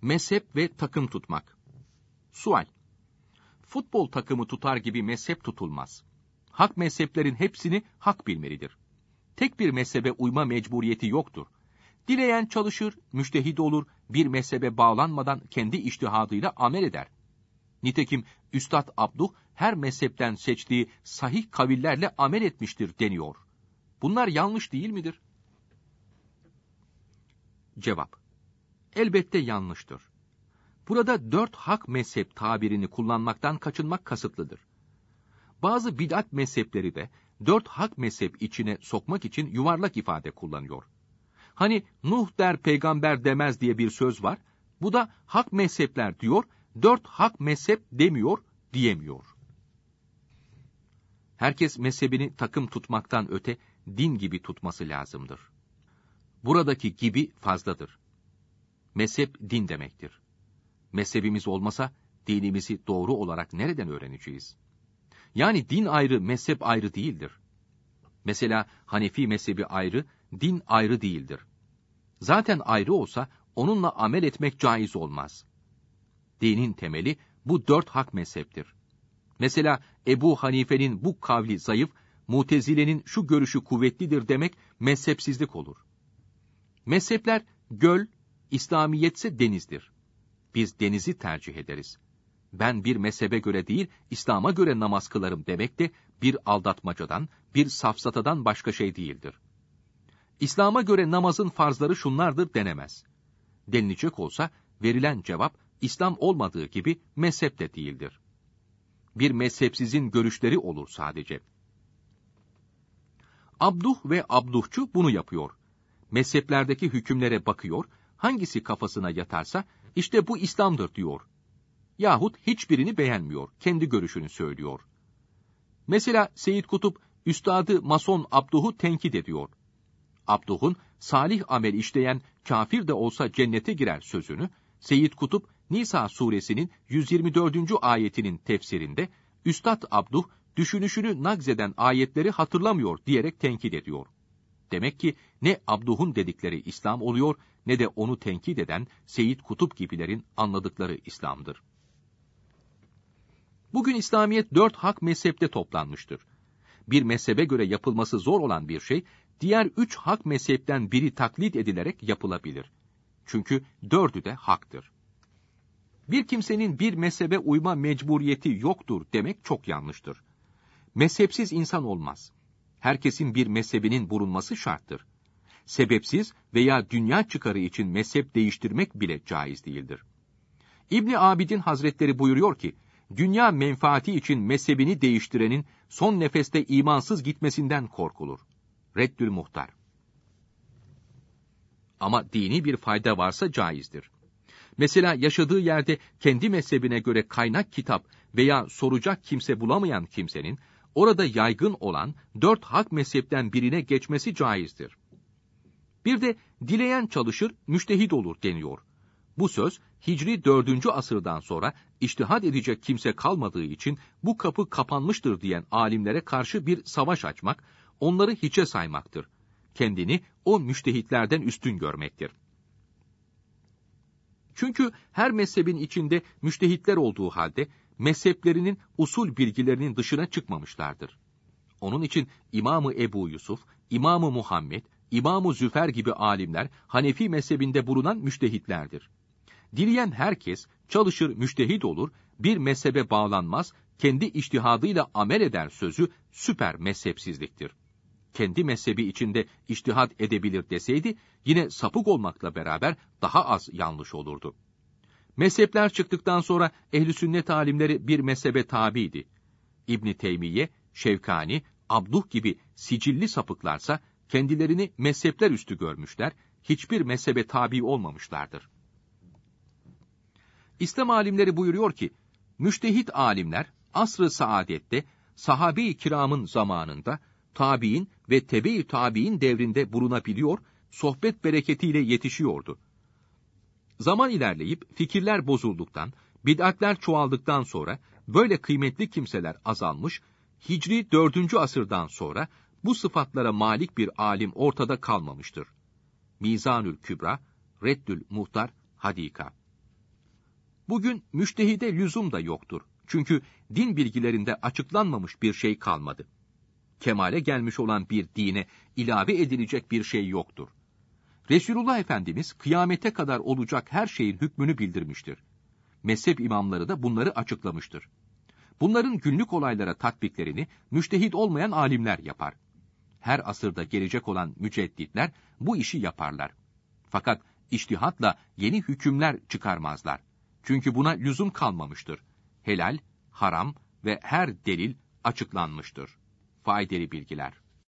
Mezhep ve takım tutmak. Sual: futbol takımı tutar gibi mezhep tutulmaz. Hak mezheplerin hepsini hak bilmelidir. Tek bir mezhebe uyma mecburiyeti yoktur. Dileyen çalışır, müçtehid olur, bir mezhebe bağlanmadan kendi içtihadıyla amel eder. Nitekim Üstad Abduh her mezhepten seçtiği sahih kavillerle amel etmiştir deniyor. Bunlar yanlış değil midir? Cevap: elbette yanlıştır. Burada 4 hak mezhep tabirini kullanmaktan kaçınmak kasıtlıdır. Bazı bid'at mezhepleri de 4 hak mezhep içine sokmak için yuvarlak ifade kullanıyor. Hani Nuh der peygamber demez diye bir söz var, bu da hak mezhepler diyor, 4 hak mezhep demiyor, diyemiyor. Herkes mezhebini takım tutmaktan öte din gibi tutması lazımdır. Buradaki gibi fazladır. Mezhep din demektir. Mezhebimiz olmasa dinimizi doğru olarak nereden öğreneceğiz? Yani din ayrı, mezhep ayrı değildir. Mesela Hanefi mezhebi ayrı, din ayrı değildir. Zaten ayrı olsa onunla amel etmek caiz olmaz. Dinin temeli bu 4 hak mezheptir. Mesela Ebu Hanife'nin bu kavli zayıf, Mutezile'nin şu görüşü kuvvetlidir demek mezhepsizlik olur. Mezhepler göl, İslamiyetse denizdir. Biz denizi tercih ederiz. Ben bir mezhebe göre değil, İslam'a göre namaz kılarım demek de bir aldatmacadan, bir safsatadan başka şey değildir. İslam'a göre namazın farzları şunlardır denemez. Denilecek olsa verilen cevap İslam olmadığı gibi mezhep de değildir. Bir mezhepsizin görüşleri olur sadece. Abduh ve abduhçu bunu yapıyor. Mezheplerdeki hükümlere bakıyor, hangisi kafasına yatarsa işte bu İslam'dır diyor. Yahut hiçbirini beğenmiyor, kendi görüşünü söylüyor. Mesela Seyyid Kutup, üstadı Mason Abduh'u tenkit ediyor. Abduh'un salih amel işleyen kafir de olsa cennete girer sözünü, Seyyid Kutup, Nisa suresinin 124. ayetinin tefsirinde, Üstad Abduh, düşünüşünü nagzeden ayetleri hatırlamıyor diyerek tenkit ediyor. Demek ki ne Abduh'un dedikleri İslam oluyor, ne de onu tenkit eden Seyyid Kutup gibilerin anladıkları İslam'dır. Bugün İslamiyet 4 hak mezhepte toplanmıştır. Bir mezhebe göre yapılması zor olan bir şey, diğer 3 hak mezhepten biri taklit edilerek yapılabilir. Çünkü 4'ü de haktır. Bir kimsenin bir mezhebe uyma mecburiyeti yoktur demek çok yanlıştır. Mezhepsiz insan olmaz. Herkesin bir mezhebinin bulunması şarttır. Sebepsiz veya dünya çıkarı için mezhep değiştirmek bile caiz değildir. İbn Abidin Hazretleri buyuruyor ki, dünya menfaati için mezhebini değiştirenin son nefeste imansız gitmesinden korkulur. Reddül Muhtar. Ama dini bir fayda varsa caizdir. Mesela yaşadığı yerde kendi mezhebine göre kaynak kitap veya soracak kimse bulamayan kimsenin, orada yaygın olan 4 hak mezhepten birine geçmesi caizdir. Bir de dileyen çalışır, müçtehid olur deniyor. Bu söz, Hicri 4. asırdan sonra içtihad edecek kimse kalmadığı için bu kapı kapanmıştır diyen alimlere karşı bir savaş açmak, onları hiçe saymaktır. Kendini o müçtehitlerden üstün görmektir. Çünkü her mezhebin içinde müçtehitler olduğu halde, mezheplerinin usul bilgilerinin dışına çıkmamışlardır. Onun için İmam-ı Ebu Yusuf, İmam-ı Muhammed, İmam-ı Züfer gibi alimler Hanefi mezhebinde bulunan müçtehitlerdir. Dileyen herkes çalışır, müçtehid olur, bir mezhebe bağlanmaz, kendi içtihadıyla amel eder sözü süper mezhepsizliktir. Kendi mezhebi içinde içtihad edebilir deseydi, yine sapık olmakla beraber daha az yanlış olurdu. Mezhepler çıktıktan sonra ehl-i sünnet alimleri bir mezhebe tabiydi. İbn Teymiye, Şevkani, Abduh gibi sicilli sapıklarsa kendilerini mezhepler üstü görmüşler, hiçbir mezhebe tabi olmamışlardır. İslam alimleri buyuruyor ki, müçtehit alimler asr-ı saadette, sahabe-i kiramın zamanında, tabiin ve tebe-i tabiin devrinde bulunabiliyor, sohbet bereketiyle yetişiyordu. Zaman ilerleyip fikirler bozulduktan, bid'atler çoğaldıktan sonra böyle kıymetli kimseler azalmış, Hicri 4. asırdan sonra bu sıfatlara malik bir alim ortada kalmamıştır. Mizanül Kübra, Reddül Muhtar, Hadika. Bugün müştehide lüzum da yoktur. Çünkü din bilgilerinde açıklanmamış bir şey kalmadı. Kemale gelmiş olan bir dine ilave edilecek bir şey yoktur. Resulullah Efendimiz kıyamete kadar olacak her şeyin hükmünü bildirmiştir. Mezhep imamları da bunları açıklamıştır. Bunların günlük olaylara tatbiklerini müştehit olmayan alimler yapar. Her asırda gelecek olan mücedditler bu işi yaparlar. Fakat içtihatla yeni hükümler çıkarmazlar. Çünkü buna lüzum kalmamıştır. Helal, haram ve her delil açıklanmıştır. Faydalı bilgiler.